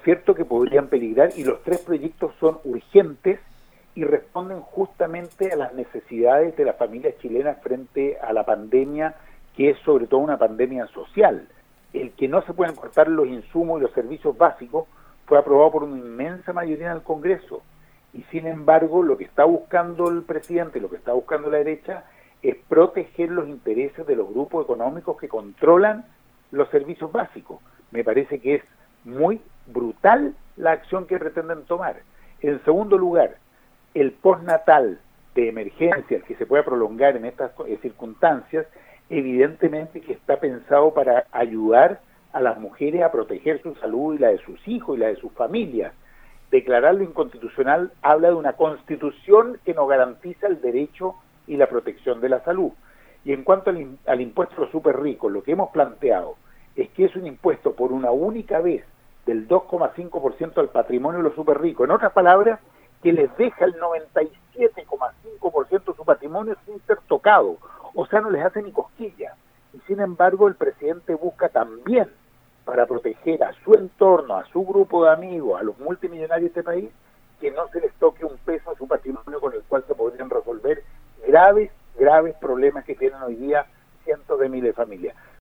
cierto?, que podrían peligrar, y los tres proyectos son urgentes y responden justamente a las necesidades de las familias chilenas frente a la pandemia, que es sobre todo una pandemia social. El que no se puedan cortar los insumos y los servicios básicos fue aprobado por una inmensa mayoría en el Congreso, y sin embargo lo que está buscando el presidente, lo que está buscando la derecha, es proteger los intereses de los grupos económicos que controlan los servicios básicos. Me parece que es muy brutal la acción que pretenden tomar. En segundo lugar, el postnatal de emergencias que se pueda prolongar en estas circunstancias, evidentemente que está pensado para ayudar a las mujeres a proteger su salud y la de sus hijos y la de sus familias. Declararlo inconstitucional habla de una constitución que no garantiza el derecho y la protección de la salud. Y en cuanto al impuesto a los súper ricos, lo que hemos planteado es que es un impuesto por una única vez del 2,5% al patrimonio de los súper ricos. En otras palabras, que les deja el 97,5% de su patrimonio sin ser tocado. O sea, no les hace ni cosquillas. Y sin embargo, el presidente busca también, para proteger a su entorno, a su grupo de amigos, a los multimillonarios de este país, que no se les toque un peso a su patrimonio con el cual se podrían resolver graves problemas que tienen hoy día cientos de miles de familias.